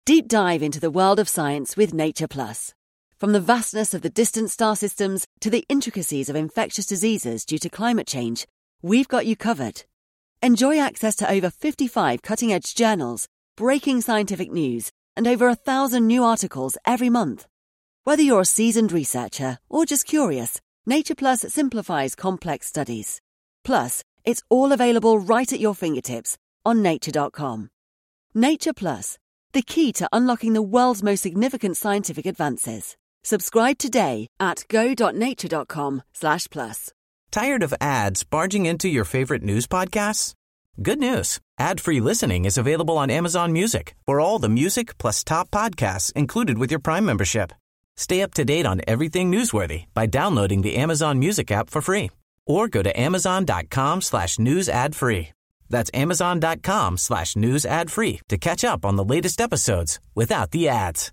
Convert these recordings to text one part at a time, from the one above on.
Deep dive into the world of science with Nature Plus. From the vastness of the distant star systems to the intricacies of infectious diseases due to climate change, we've got you covered. Enjoy access to over 55 cutting-edge journals, breaking scientific news, and over 1,000 new articles every month. Whether you're a seasoned researcher or just curious, Nature Plus simplifies complex studies. Plus, it's all available right at your fingertips on nature.com. Nature Plus, the key to unlocking the world's most significant scientific advances. Subscribe today at go.nature.com/plus. Tired of ads barging into your favorite news podcasts? Good news. Ad-free listening is available on Amazon Music for all the music plus top podcasts included with your Prime membership. Stay up to date on everything newsworthy by downloading the Amazon Music app for free or go to amazon.com/news ad free. That's amazon.com/news ad free to catch up on the latest episodes without the ads.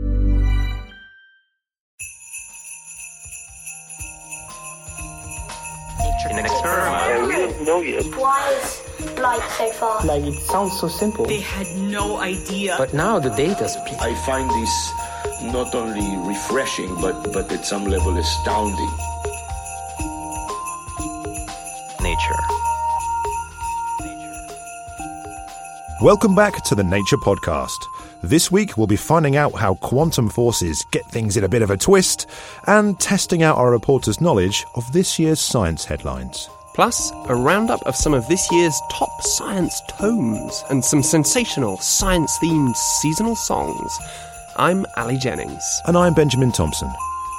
In an experiment. We don't know yet. Why is light so far? Like, it sounds so simple. They had no idea. But now the data speaks. I find this not only refreshing, but at some level astounding. Nature. Welcome back to the Nature Podcast. This week we'll be finding out how quantum forces get things in a bit of a twist and testing out our reporters' knowledge of this year's science headlines. Plus, a roundup of some of this year's top science tomes and some sensational science-themed seasonal songs. I'm Ali Jennings. And I'm Benjamin Thompson.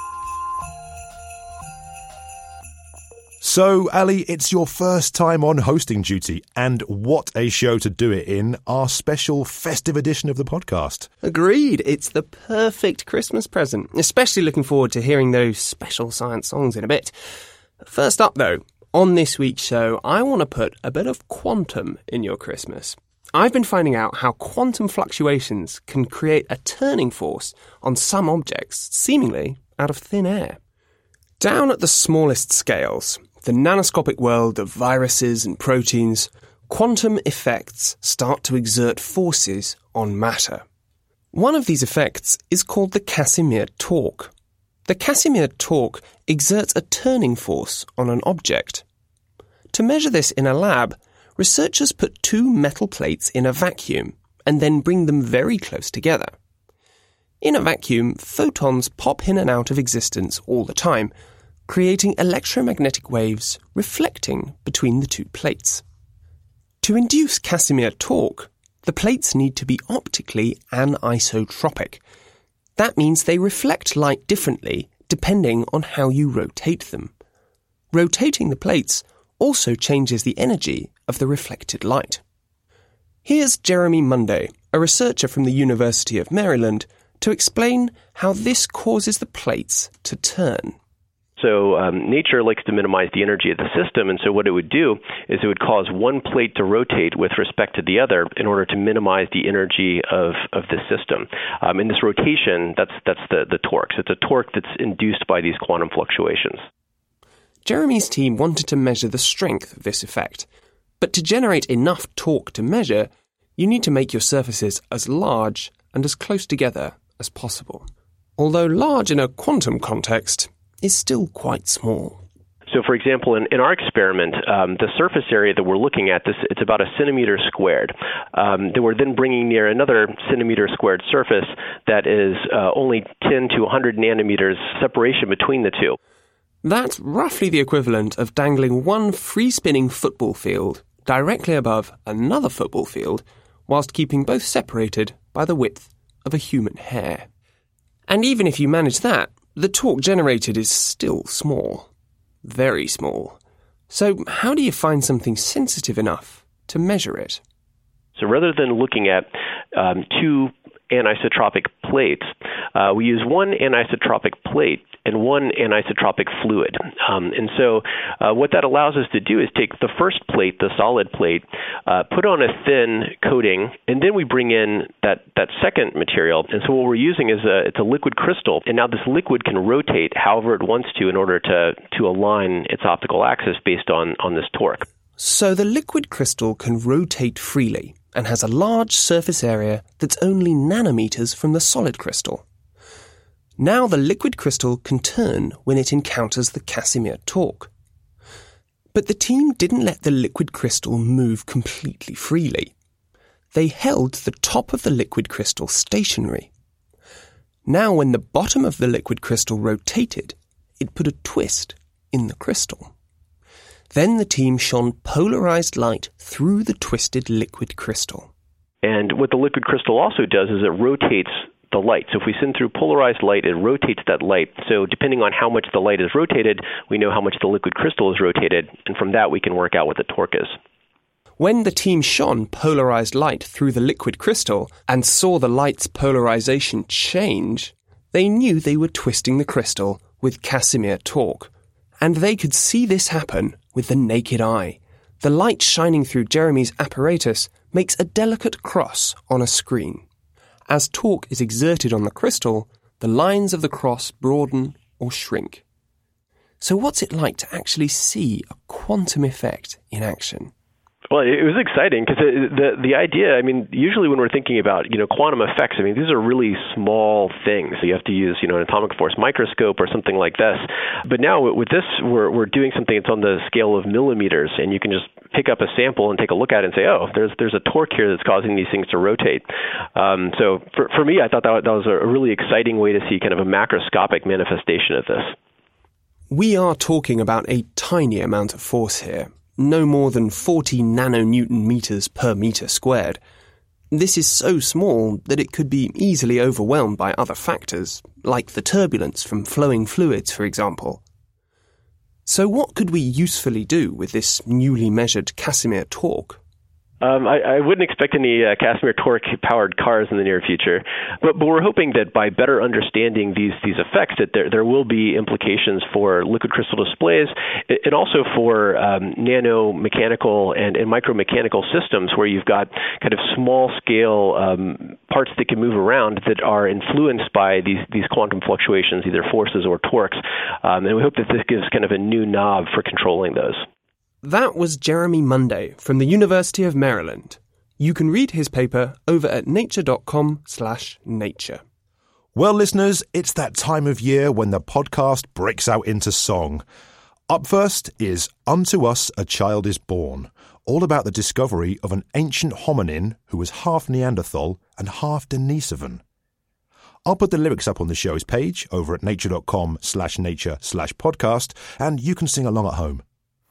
So, Ali, it's your first time on hosting duty, and what a show to do it in, our special festive edition of the podcast. Agreed, it's the perfect Christmas present, especially looking forward to hearing those special science songs in a bit. First up, though, on this week's show, I want to put a bit of quantum in your Christmas. I've been finding out how quantum fluctuations can create a turning force on some objects, seemingly out of thin air. Down at the smallest scales, the nanoscopic world of viruses and proteins, quantum effects start to exert forces on matter. One of these effects is called the Casimir torque. The Casimir torque exerts a turning force on an object. To measure this in a lab, researchers put two metal plates in a vacuum and then bring them very close together. In a vacuum, photons pop in and out of existence all the time, creating electromagnetic waves reflecting between the two plates. To induce Casimir torque, the plates need to be optically anisotropic. That means they reflect light differently depending on how you rotate them. Rotating the plates also changes the energy of the reflected light. Here's Jeremy Munday, a researcher from the University of Maryland, to explain how this causes the plates to turn. So nature likes to minimize the energy of the system, and so what it would do is it would cause one plate to rotate with respect to the other in order to minimize the energy of the system. In this rotation, that's the torque. So it's a torque that's induced by these quantum fluctuations. Jeremy's team wanted to measure the strength of this effect, but to generate enough torque to measure, you need to make your surfaces as large and as close together as possible. Although large in a quantum context is still quite small. So, for example, in our experiment, the surface area that we're looking at, it's about a centimeter squared. That we're then bringing near another centimeter squared surface that is only 10 to 100 nanometers separation between the two. That's roughly the equivalent of dangling one free-spinning football field directly above another football field, whilst keeping both separated by the width of a human hair. And even if you manage that, the torque generated is still small. Very small. So how do you find something sensitive enough to measure it? So rather than looking at two anisotropic plates, we use one anisotropic plate and one anisotropic fluid. And so what that allows us to do is take the first plate, the solid plate, put on a thin coating, and then we bring in that second material. And so what we're using is it's a liquid crystal, and now this liquid can rotate however it wants to in order to align its optical axis based on this torque. So the liquid crystal can rotate freely, and has a large surface area that's only nanometers from the solid crystal. Now the liquid crystal can turn when it encounters the Casimir torque. But the team didn't let the liquid crystal move completely freely. They held the top of the liquid crystal stationary. Now when the bottom of the liquid crystal rotated, it put a twist in the crystal. Then the team shone polarized light through the twisted liquid crystal. And what the liquid crystal also does is it rotates the light. So if we send through polarized light, it rotates that light. So depending on how much the light is rotated, we know how much the liquid crystal is rotated, and from that we can work out what the torque is. When the team shone polarized light through the liquid crystal and saw the light's polarization change, they knew they were twisting the crystal with Casimir torque. And they could see this happen with the naked eye. The light shining through Jeremy's apparatus makes a delicate cross on a screen. As torque is exerted on the crystal, the lines of the cross broaden or shrink. So what's it like to actually see a quantum effect in action? Well, it was exciting because the idea, I mean, usually when we're thinking about, quantum effects, I mean, these are really small things. So you have to use, an atomic force microscope or something like this. But now with this, we're doing something that's on the scale of millimeters, and you can just pick up a sample and take a look at it and say, oh, there's a torque here that's causing these things to rotate. So for me, I thought that was a really exciting way to see kind of a macroscopic manifestation of this. We are talking about a tiny amount of force here. No more than 40 nanonewton meters per meter squared. This is so small that it could be easily overwhelmed by other factors, like the turbulence from flowing fluids, for example. So what could we usefully do with this newly measured Casimir torque? I wouldn't expect any Casimir torque-powered cars in the near future, but we're hoping that by better understanding these effects, that there will be implications for liquid crystal displays and also for nanomechanical and micromechanical systems where you've got kind of small-scale parts that can move around that are influenced by these quantum fluctuations, either forces or torques. And we hope that this gives kind of a new knob for controlling those. That was Jeremy Munday from the University of Maryland. You can read his paper over at nature.com/nature. Well, listeners, it's that time of year when the podcast breaks out into song. Up first is Unto Us a Child is Born, all about the discovery of an ancient hominin who was half Neanderthal and half Denisovan. I'll put the lyrics up on the show's page over at nature.com/nature/podcast, and you can sing along at home.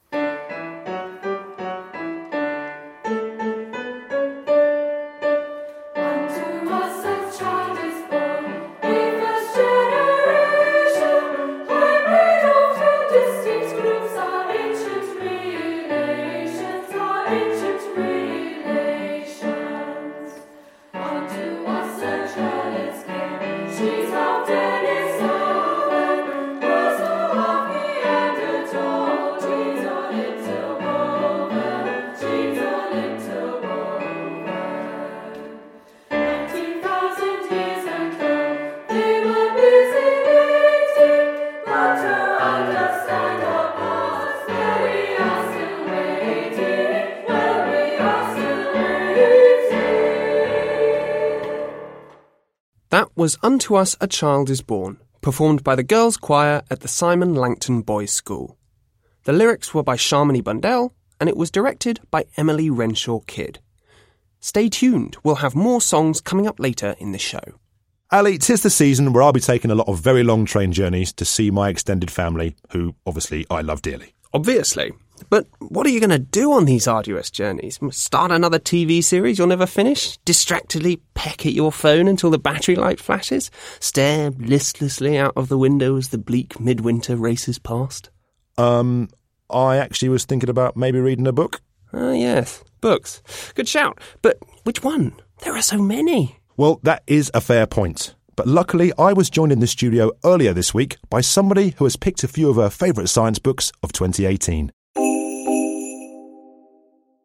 Was Unto Us a Child is Born, performed by the girls' choir at the Simon Langton Boys' School. The lyrics were by Sharmini Bundell, and it was directed by Emily Renshaw Kidd. Stay tuned, we'll have more songs coming up later in the show. Ali, 'tis the season where I'll be taking a lot of very long train journeys to see my extended family, who obviously I love dearly. Obviously. But what are you going to do on these arduous journeys? Start another TV series you'll never finish? Distractedly peck at your phone until the battery light flashes? Stare listlessly out of the window as the bleak midwinter races past? I actually was thinking about maybe reading a book. Ah, yes, books. Good shout. But which one? There are so many. Well, that is a fair point. But luckily, I was joined in the studio earlier this week by somebody who has picked a few of her favourite science books of 2018.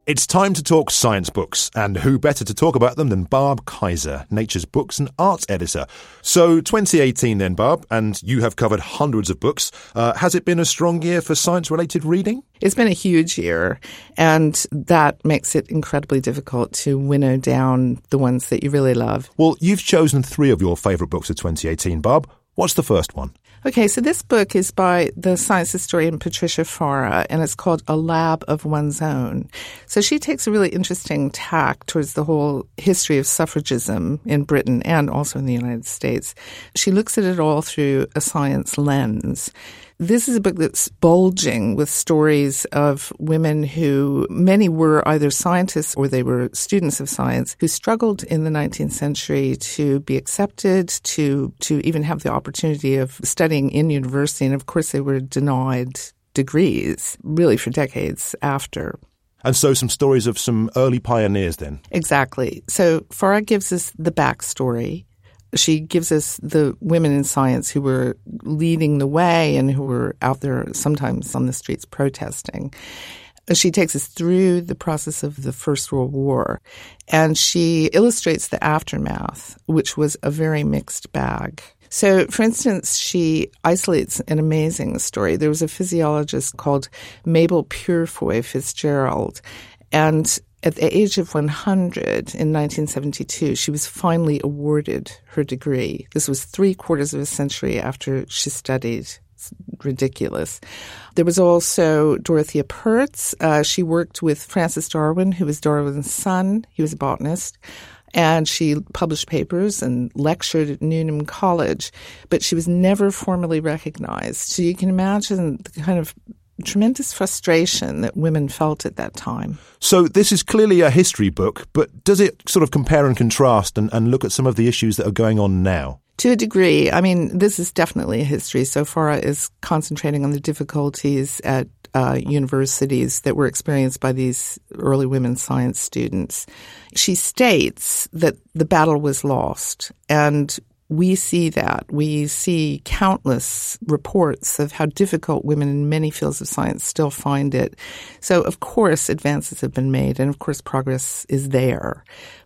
It's time to talk science books, and who better to talk about them than Barb Kaiser, Nature's books and arts editor. So 2018 then, Barb, and you have covered hundreds of books. Has it been a strong year for science-related reading? It's been a huge year, and that makes it incredibly difficult to winnow down the ones that you really love. Well, you've chosen 3 of your favourite books of 2018, Barb. What's the first one? Okay, so this book is by the science historian Patricia Farah, and it's called A Lab of One's Own. So she takes a really interesting tack towards the whole history of suffragism in Britain and also in the United States. She looks at it all through a science lens. This is a book that's bulging with stories of women who, many were either scientists or they were students of science, who struggled in the 19th century to be accepted, to even have the opportunity of studying in university. And of course, they were denied degrees, really for decades after. And so some stories of some early pioneers then. Exactly. So Farah gives us the backstory. She gives us the women in science who were leading the way and who were out there sometimes on the streets protesting. She takes us through the process of the First World War, and she illustrates the aftermath, which was a very mixed bag. So, for instance, she isolates an amazing story. There was a physiologist called Mabel Purefoy Fitzgerald, and at the age of 100 in 1972, she was finally awarded her degree. This was 3/4 of a century after she studied. It's ridiculous. There was also Dorothea Pertz. She worked with Francis Darwin, who was Darwin's son. He was a botanist. And she published papers and lectured at Newnham College, but she was never formally recognized. So you can imagine the kind of tremendous frustration that women felt at that time. So this is clearly a history book, but does it sort of compare and contrast and look at some of the issues that are going on now? To a degree. I mean, this is definitely a history. So Farah is concentrating on the difficulties at universities that were experienced by these early women science students. She states that the battle was lost, and we see that. We see countless reports of how difficult women in many fields of science still find it. So, of course, advances have been made, and of course, progress is there.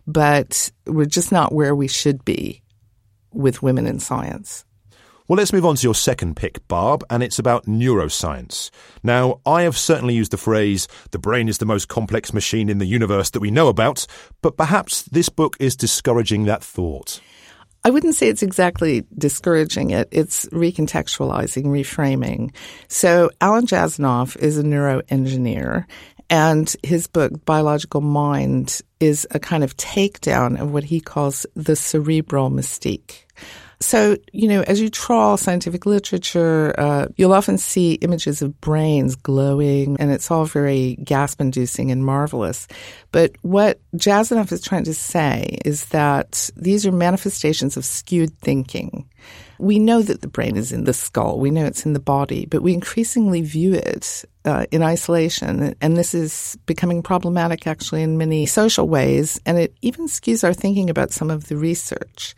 But we're just not where we should be with women in science. Well, let's move on to your second pick, Barb, and it's about neuroscience. Now, I have certainly used the phrase, the brain is the most complex machine in the universe that we know about, but perhaps this book is discouraging that thought. I wouldn't say it's exactly discouraging it. It's recontextualizing, reframing. So Alan Jasanoff is a neuroengineer, and his book, Biological Mind, is a kind of takedown of what he calls the cerebral mystique. So, as you trawl scientific literature, you'll often see images of brains glowing, and it's all very gasp-inducing and marvelous. But what Jasanoff is trying to say is that these are manifestations of skewed thinking. We know that the brain is in the skull. We know it's in the body, but we increasingly view it in isolation. And this is becoming problematic, actually, in many social ways. And it even skews our thinking about some of the research.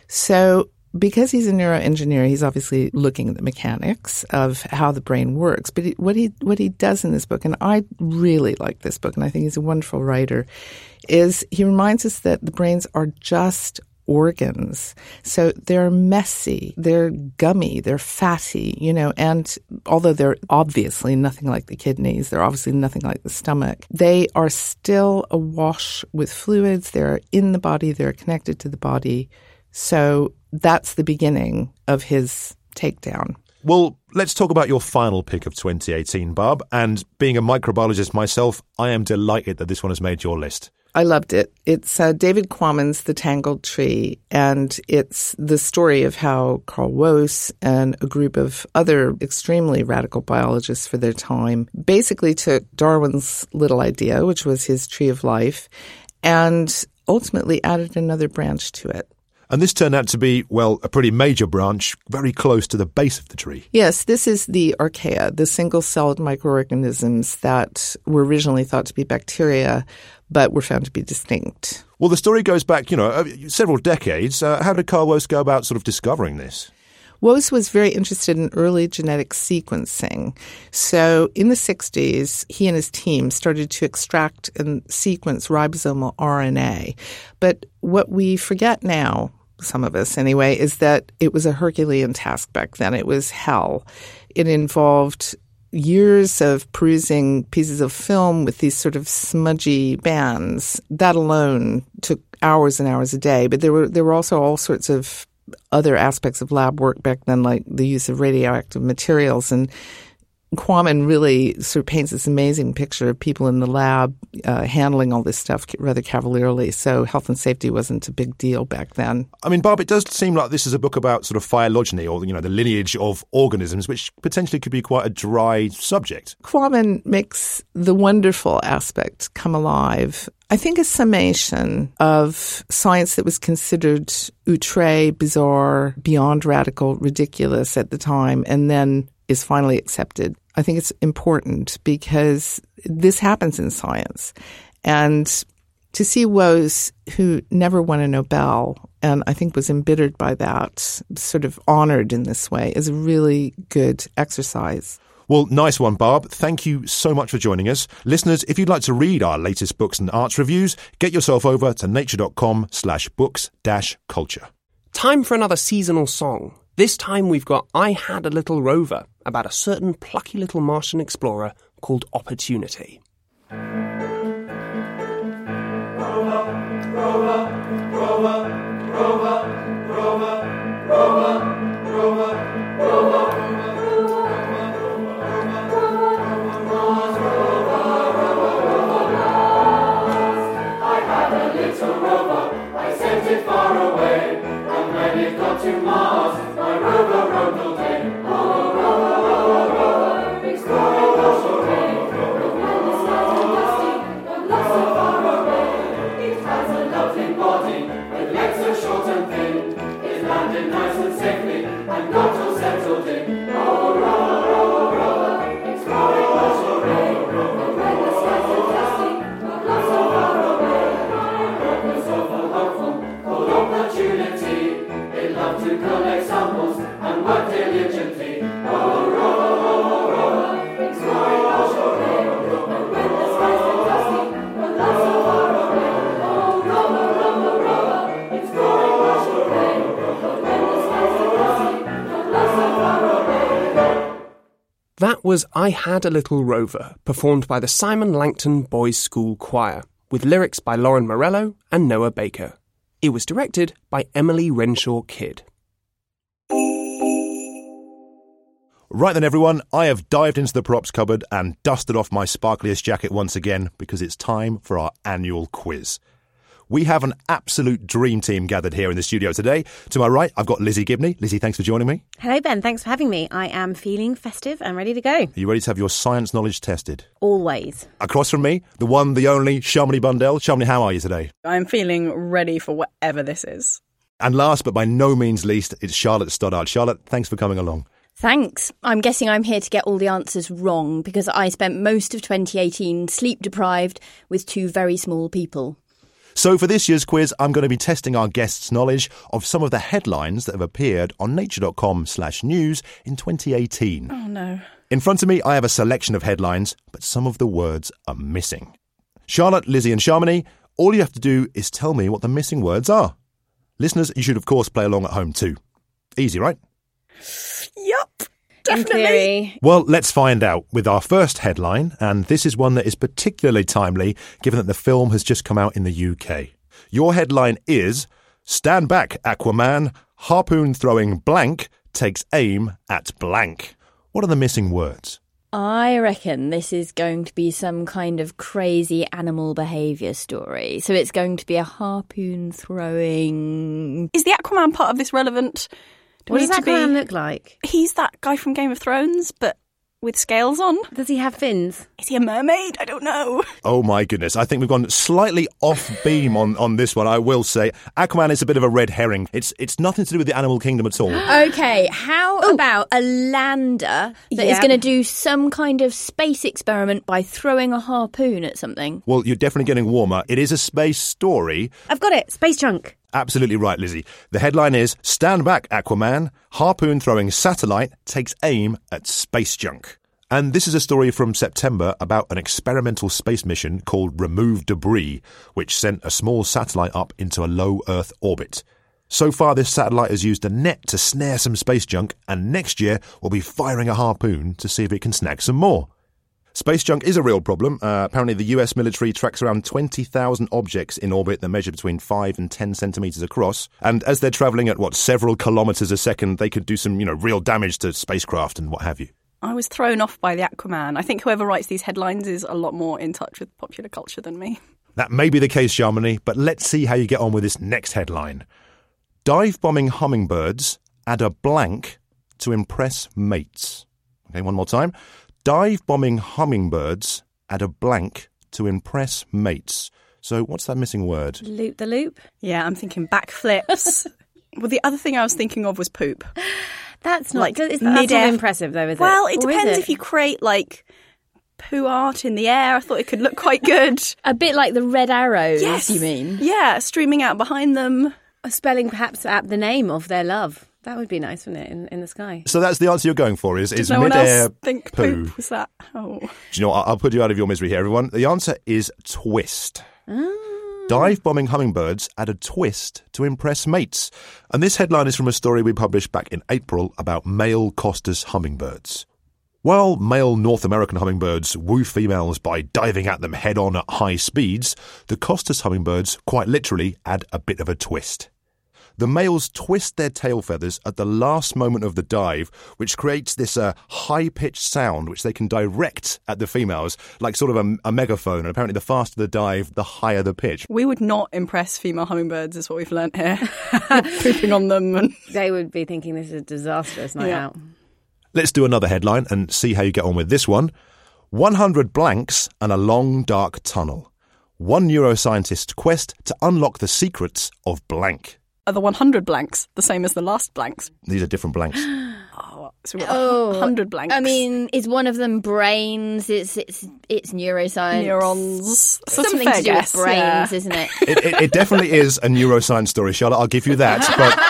So because he's a neuroengineer, he's obviously looking at the mechanics of how the brain works. But what he does in this book, and I really like this book, and I think he's a wonderful writer, is he reminds us that the brains are just organs. So they're messy, they're gummy, they're fatty, and although they're obviously nothing like the kidneys, they're obviously nothing like the stomach, they are still awash with fluids. They're in the body, they're connected to the body. So that's the beginning of his takedown. Well, let's talk about your final pick of 2018, Barb. And being a microbiologist myself, I am delighted that this one has made your list. I loved it. It's David Quammen's The Tangled Tree, and it's the story of how Carl Woese and a group of other extremely radical biologists for their time basically took Darwin's little idea, which was his tree of life, and ultimately added another branch to it. And this turned out to be, well, a pretty major branch, very close to the base of the tree. Yes, this is the archaea, the single-celled microorganisms that were originally thought to be bacteria, but were found to be distinct. Well, the story goes back, several decades. How did Carl Woese go about sort of discovering this? Woese was very interested in early genetic sequencing. So in the 60s, he and his team started to extract and sequence ribosomal RNA. But what we forget now, some of us anyway, is that it was a Herculean task back then. It was hell. It involved years of perusing pieces of film with these sort of smudgy bands. That alone took hours and hours a day. But there were also all sorts of other aspects of lab work back then, like the use of radioactive materials. And Quammen really sort of paints this amazing picture of people in the lab handling all this stuff rather cavalierly. So health and safety wasn't a big deal back then. I mean, Barb, it does seem like this is a book about sort of phylogeny, or, the lineage of organisms, which potentially could be quite a dry subject. Quammen makes the wonderful aspect come alive. I think a summation of science that was considered outre, bizarre, beyond radical, ridiculous at the time, and then is finally accepted. I think it's important because this happens in science. And to see Woese, who never won a Nobel, and I think was embittered by that, sort of honored in this way, is a really good exercise. Well, nice one, Barb. Thank you so much for joining us. Listeners, if you'd like to read our latest books and arts reviews, get yourself over to nature.com/books-culture. Time for another seasonal song. This time we've got I Had a Little Rover, about a certain plucky little Martian explorer called Opportunity. That was I Had a Little Rover, performed by the Simon Langton Boys' School Choir, with lyrics by Lauren Morello and Noah Baker. It was directed by Emily Renshaw Kidd. Right then, everyone, I have dived into the props cupboard and dusted off my sparkliest jacket once again because it's time for our annual quiz. We have an absolute dream team gathered here in the studio today. To my right, I've got Lizzie Gibney. Lizzie, thanks for joining me. Hello, Ben. Thanks for having me. I am feeling festive and ready to go. Are you ready to have your science knowledge tested? Always. Across from me, the one, the only, Shamini Bundell. Shamini, how are you today? I'm feeling ready for whatever this is. And last but by no means least, it's Charlotte Stoddart. Charlotte, thanks for coming along. Thanks. I'm guessing I'm here to get all the answers wrong because I spent most of 2018 sleep deprived with two very small people. So for this year's quiz, I'm going to be testing our guests' knowledge of some of the headlines that have appeared on nature.com/news in 2018. Oh, no. In front of me, I have a selection of headlines, but some of the words are missing. Charlotte, Lizzie and Shamini, all you have to do is tell me what the missing words are. Listeners, you should of course play along at home too. Easy, right? Yup. Definitely. In theory. Well, let's find out with our first headline, and this is one that is particularly timely given that the film has just come out in the UK. Your headline is, Stand Back, Aquaman, harpoon-throwing blank takes aim at blank. What are the missing words? I reckon this is going to be some kind of crazy animal behaviour story. So it's going to be a harpoon throwing... Is the Aquaman part of this relevant? What does Aquaman look like? He's that guy from Game of Thrones, but with scales on. Does he have fins? Is he a mermaid? I don't know. Oh my goodness, I think we've gone slightly off beam on this one, I will say. Aquaman is a bit of a red herring. It's nothing to do with the animal kingdom at all. Okay, how about a lander that is going to do some kind of space experiment by throwing a harpoon at something? Well, you're definitely getting warmer. It is a space story. I've got it. Space junk. Absolutely right, Lizzie. The headline is, Stand Back, Aquaman. Harpoon-throwing satellite takes aim at space junk. And this is a story from September about an experimental space mission called Remove Debris, which sent a small satellite up into a low Earth orbit. So far, this satellite has used a net to snare some space junk, and next year we'll be firing a harpoon to see if it can snag some more. Space junk is a real problem. Apparently, the US military tracks around 20,000 objects in orbit that measure between 5 and 10 centimetres across. And as they're travelling at, several kilometres a second, they could do some, real damage to spacecraft and what have you. I was thrown off by the Aquaman. I think whoever writes these headlines is a lot more in touch with popular culture than me. That may be the case, Shamini, but let's see how you get on with this next headline. Dive-bombing hummingbirds add a blank to impress mates. Okay, one more time. Dive-bombing hummingbirds add a blank to impress mates. So what's that missing word? Loop the loop? Yeah, I'm thinking backflips. Well, the other thing I was thinking of was poop. That's not that's not impressive, though, is it? Well, it depends if you create, poo art in the air. I thought it could look quite good. A bit like the red arrows, yes. You mean? Yeah, streaming out behind them. Spelling perhaps out the name of their love. That would be nice, wouldn't it, in the sky? So that's the answer you're going for, is no mid-air else think poo. Poop was that? Oh. Do you know what? I'll put you out of your misery here, everyone. The answer is twist. Dive-bombing hummingbirds add a twist to impress mates. And this headline is from a story we published back in April about male Costus hummingbirds. While male North American hummingbirds woo females by diving at them head-on at high speeds, the Costus hummingbirds quite literally add a bit of a twist. The males twist their tail feathers at the last moment of the dive, which creates this high-pitched sound which they can direct at the females, like sort of a megaphone. And apparently the faster the dive, the higher the pitch. We would not impress female hummingbirds, is what we've learnt here. Pooping on them. And they would be thinking this is a disastrous night out. Let's do another headline and see how you get on with this one. 100 blanks and a long, dark tunnel. One neuroscientist's quest to unlock the secrets of blank. Are the 100 blanks the same as the last blanks? These are different blanks. So we've got 100 blanks. I mean, is one of them brains? It's neuroscience. Neurons. Something to do with brains, isn't it? It definitely is a neuroscience story, Charlotte. I'll give you that.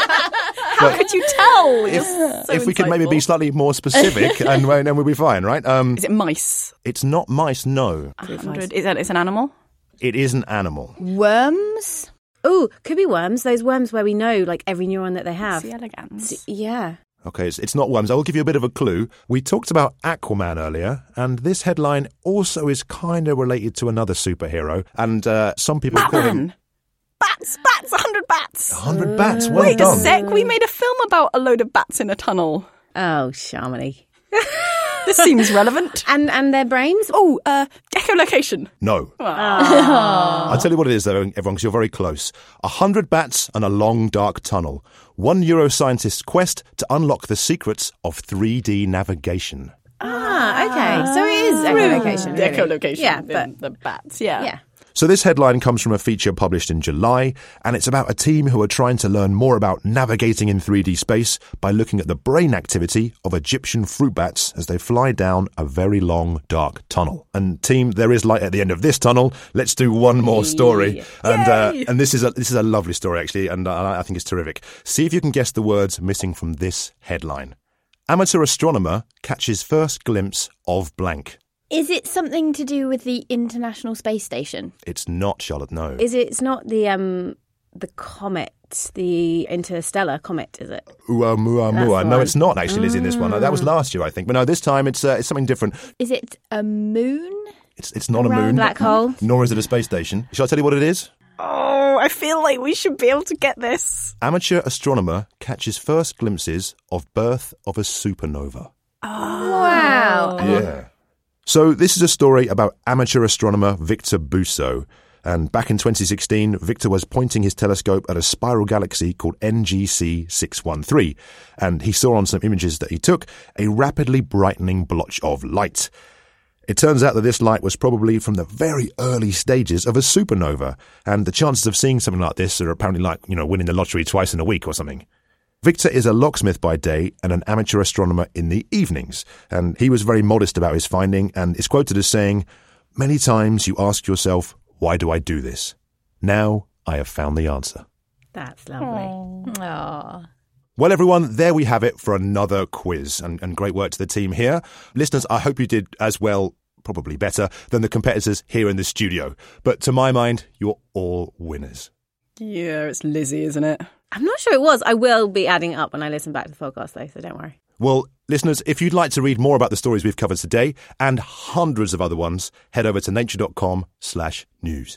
How could you tell? If we could maybe be slightly more specific, and we'll be fine, right? Is it mice? It's not mice, no. 100. It's an animal? It is an animal. Worms? Oh, could be worms. Those worms where we know, every neuron that they have. C. elegans. Yeah. Okay, it's not worms. I will give you a bit of a clue. We talked about Aquaman earlier, and this headline also is kind of related to another superhero. And some people call him... Bats! 100 bats! 100 bats, well Wait done. a sec, we made a film about a load of bats in a tunnel. Oh, Shamini. This seems relevant. And their brains? Oh, echolocation. No. I'll tell you what it is, though, everyone, because you're very close. 100 bats and a long, dark tunnel. One neuroscientist's quest to unlock the secrets of 3D navigation. Okay. So it is echolocation. Really. Echolocation. Yeah, but the bats, yeah. So this headline comes from a feature published in July, and it's about a team who are trying to learn more about navigating in 3D space by looking at the brain activity of Egyptian fruit bats as they fly down a very long, dark tunnel. And team, there is light at the end of this tunnel. Let's do one more story. And this is a lovely story, actually, and I think it's terrific. See if you can guess the words missing from this headline. Amateur astronomer catches first glimpse of blank. Is it something to do with the International Space Station? It's not, Charlotte, no. It's not the comet, the interstellar comet, is it? Oumuamua. No, it's not actually, Lizzie, in this one. That was last year, I think. But no, this time it's something different. Is it a moon? It's not a moon. Black hole? Nor is it a space station. Shall I tell you what it is? Oh, I feel like we should be able to get this. Amateur astronomer catches first glimpses of birth of a supernova. Oh. Wow. Yeah. So this is a story about amateur astronomer Victor Busso. And back in 2016, Victor was pointing his telescope at a spiral galaxy called NGC 613. And he saw on some images that he took a rapidly brightening blotch of light. It turns out that this light was probably from the very early stages of a supernova. And the chances of seeing something like this are apparently like, winning the lottery twice in a week or something. Victor is a locksmith by day and an amateur astronomer in the evenings, and he was very modest about his finding and is quoted as saying, "Many times you ask yourself, why do I do this? Now I have found the answer." That's lovely. Aww. Well, everyone, there we have it for another quiz, and great work to the team here. Listeners, I hope you did as well, probably better, than the competitors here in the studio. But to my mind, you're all winners. Yeah, it's Lizzie, isn't it? I'm not sure it was. I will be adding it up when I listen back to the podcast, though, so don't worry. Well, listeners, if you'd like to read more about the stories we've covered today and hundreds of other ones, head over to nature.com/news.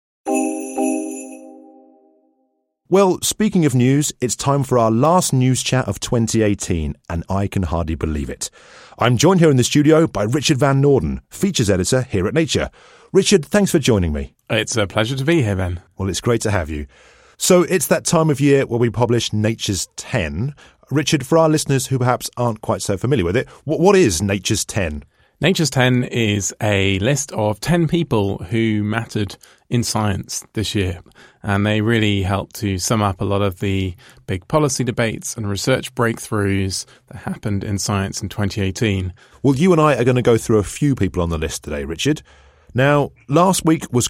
Well, speaking of news, it's time for our last news chat of 2018, and I can hardly believe it. I'm joined here in the studio by Richard Van Noorden, features editor here at Nature. Richard, thanks for joining me. It's a pleasure to be here, Ben. Well, it's great to have you. So it's that time of year where we publish Nature's 10. Richard, for our listeners who perhaps aren't quite so familiar with it, what is Nature's 10? Nature's 10 is a list of 10 people who mattered in science this year, and they really help to sum up a lot of the big policy debates and research breakthroughs that happened in science in 2018. Well, you and I are going to go through a few people on the list today, Richard. Now, last week was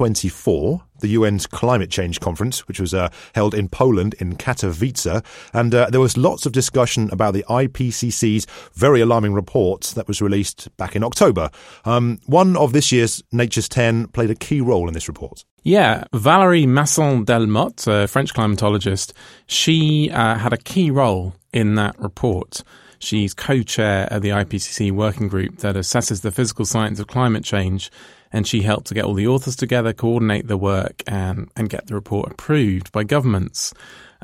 COP24, the UN's climate change conference, which was held in Poland in Katowice. And there was lots of discussion about the IPCC's very alarming report that was released back in October. One of this year's Nature's 10 played a key role in this report. Yeah, Valérie Masson-Delmotte, a French climatologist, she had a key role in that report. She's co-chair of the IPCC working group that assesses the physical science of climate change, and she helped to get all the authors together, coordinate the work, and get the report approved by governments.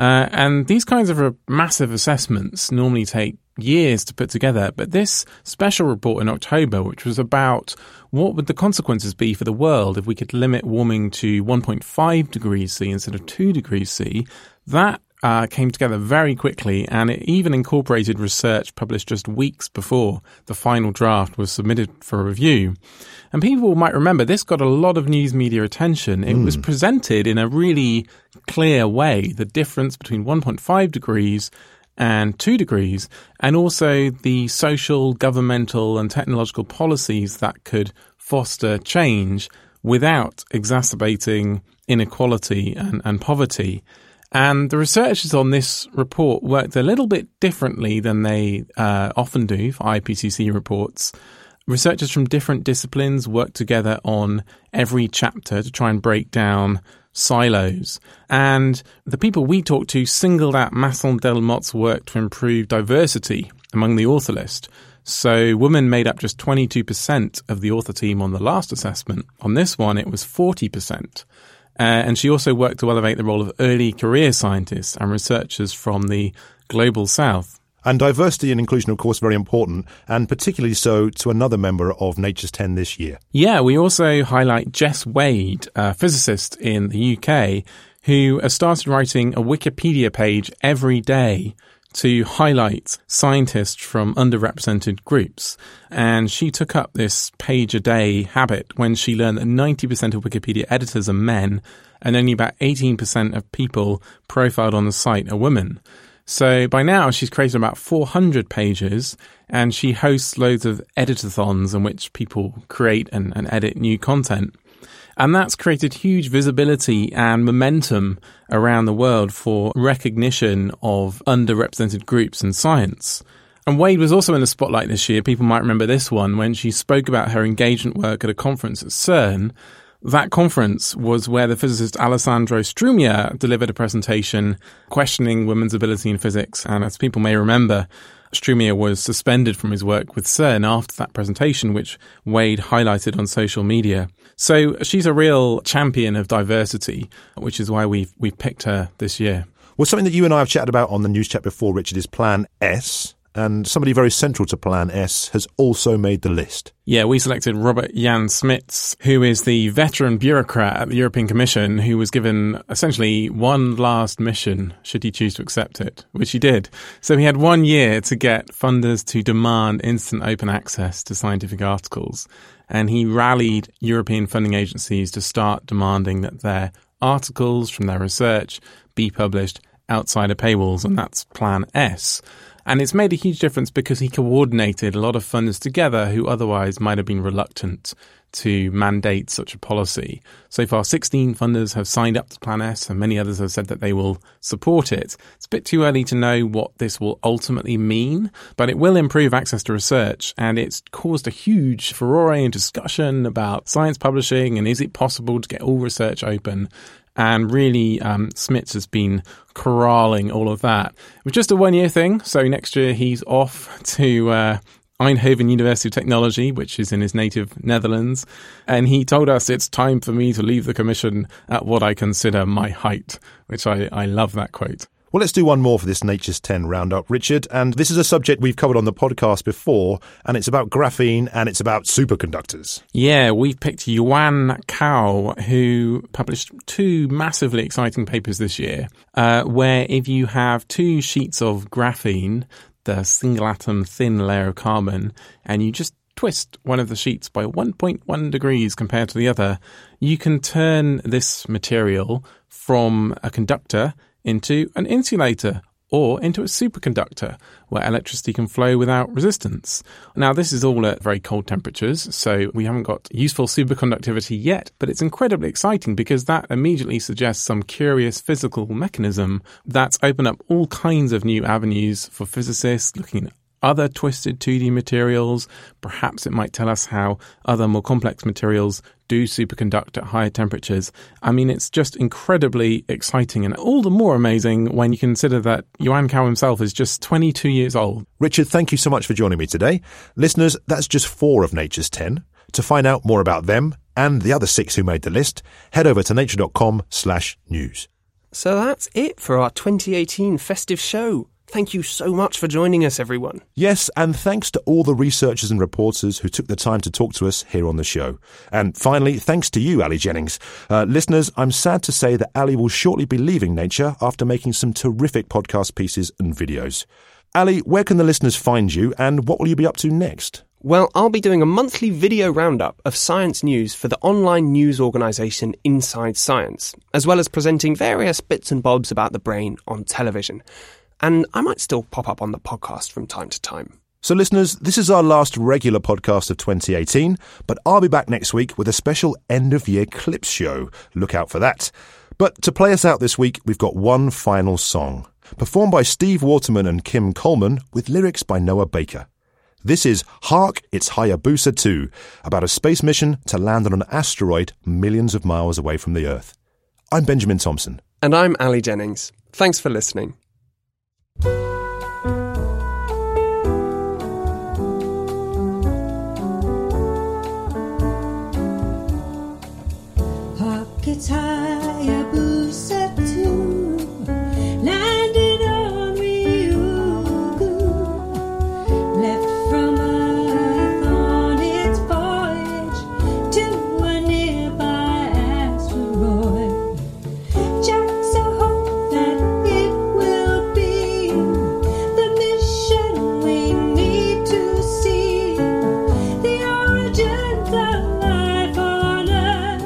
And these kinds of massive assessments normally take years to put together, but this special report in October, which was about what would the consequences be for the world if we could limit warming to 1.5 degrees C instead of 2 degrees C, that came together very quickly, and it even incorporated research published just weeks before the final draft was submitted for review. And people might remember this got a lot of news media attention. It was presented in a really clear way, the difference between 1.5 degrees and 2 degrees, and also the social, governmental and technological policies that could foster change without exacerbating inequality and poverty. And the researchers on this report worked a little bit differently than they often do for IPCC reports. Researchers from different disciplines worked together on every chapter to try and break down silos. And the people we talked to singled out Masson-Delmotte's work to improve diversity among the author list. So women made up just 22% of the author team on the last assessment. On this one, it was 40%. And she also worked to elevate the role of early career scientists and researchers from the global south. And diversity and inclusion, of course, very important, and particularly so to another member of Nature's 10 this year. Yeah, we also highlight Jess Wade, a physicist in the UK, who has started writing a Wikipedia page every day to highlight scientists from underrepresented groups. And she took up this page-a-day habit when she learned that 90% of Wikipedia editors are men and only about 18% of people profiled on the site are women. So by now she's created about 400 pages, and she hosts loads of editathons in which people create and edit new content. And that's created huge visibility and momentum around the world for recognition of underrepresented groups in science. And Wade was also in the spotlight this year. People might remember this one when she spoke about her engagement work at a conference at CERN. That conference was where the physicist Alessandro Strumia delivered a presentation questioning women's ability in physics. And as people may remember, Strumia was suspended from his work with CERN after that presentation, which Wade highlighted on social media. So she's a real champion of diversity, which is why we've picked her this year. Well, something that you and I have chatted about on the news chat before, Richard, is Plan S. And somebody very central to Plan S has also made the list. Yeah, we selected Robert Jan Smits, who is the veteran bureaucrat at the European Commission, who was given essentially one last mission, should he choose to accept it, which he did. So he had 1 year to get funders to demand instant open access to scientific articles. And he rallied European funding agencies to start demanding that their articles from their research be published outside of paywalls, and that's Plan S. And it's made a huge difference because he coordinated a lot of funders together who otherwise might have been reluctant to mandate such a policy. So far, 16 funders have signed up to Plan S, and many others have said that they will support it. It's a bit too early to know what this will ultimately mean, but it will improve access to research, and it's caused a huge furore and discussion about science publishing and is it possible to get all research open. And really, Smits has been corralling all of that. It was just a one-year thing, so next year he's off to Eindhoven University of Technology, which is in his native Netherlands. And he told us it's time for me to leave the commission at what I consider my height, which I love that quote. Well, let's do one more for this Nature's 10 roundup, Richard. And this is a subject we've covered on the podcast before, and it's about graphene and it's about superconductors. Yeah, we've picked Yuan Cao, who published 2 massively exciting papers this year, where if you have 2 sheets of graphene, the single atom thin layer of carbon, and you just twist one of the sheets by 1.1 degrees compared to the other, you can turn this material from a conductor into an insulator or into a superconductor where electricity can flow without resistance. Now, this is all at very cold temperatures, so we haven't got useful superconductivity yet, but it's incredibly exciting because that immediately suggests some curious physical mechanism that's opened up all kinds of new avenues for physicists looking at other twisted 2D materials. Perhaps it might tell us how other more complex materials do superconduct at higher temperatures. I mean, it's just incredibly exciting and all the more amazing when you consider that Yuan Cao himself is just 22 years old. Richard, thank you so much for joining me today. Listeners, that's just 4 of Nature's 10. To find out more about them and the other 6 who made the list, head over to nature.com/news. So that's it for our 2018 festive show. Thank you so much for joining us, everyone. Yes, and thanks to all the researchers and reporters who took the time to talk to us here on the show. And finally, thanks to you, Ali Jennings. Listeners, I'm sad to say that Ali will shortly be leaving Nature after making some terrific podcast pieces and videos. Ali, where can the listeners find you and what will you be up to next? Well, I'll be doing a monthly video roundup of science news for the online news organisation Inside Science, as well as presenting various bits and bobs about the brain on television. And I might still pop up on the podcast from time to time. So listeners, this is our last regular podcast of 2018, but I'll be back next week with a special end-of-year clips show. Look out for that. But to play us out this week, we've got one final song, performed by Steve Waterman and Kim Coleman, with lyrics by Noah Baker. This is Hark, It's Hayabusa 2, about a space mission to land on an asteroid millions of miles away from the Earth. I'm Benjamin Thompson. And I'm Ali Jennings. Thanks for listening. It's Hayabusa 2, landed on Ryugu, left from Earth on its voyage to a nearby asteroid. JAXA hope that it will be the mission we need to see, the origins of life on Earth.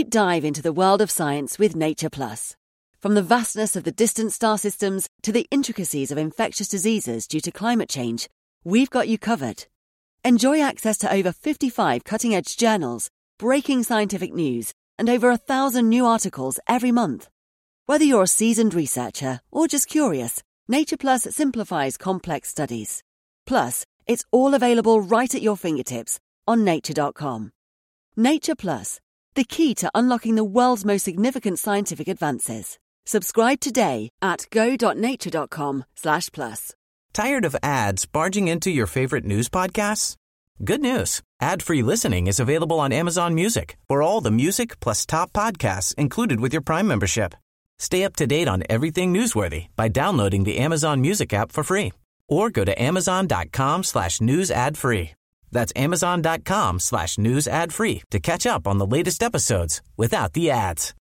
deep dive into the world of science with Nature Plus. From the vastness of the distant star systems to the intricacies of infectious diseases due to climate change, we've got you covered. Enjoy access to over 55 cutting-edge journals, breaking scientific news, and over 1,000 new articles every month. Whether you're a seasoned researcher or just curious, Nature Plus simplifies complex studies. Plus, it's all available right at your fingertips on nature.com. Nature Plus, the key to unlocking the world's most significant scientific advances. Subscribe today at go.nature.com/plus. Tired of ads barging into your favorite news podcasts? Good news. Ad-free listening is available on Amazon Music for all the music plus top podcasts included with your Prime membership. Stay up to date on everything newsworthy by downloading the Amazon Music app for free or go to amazon.com/news ad free. That's amazon.com/news ad free to catch up on the latest episodes without the ads.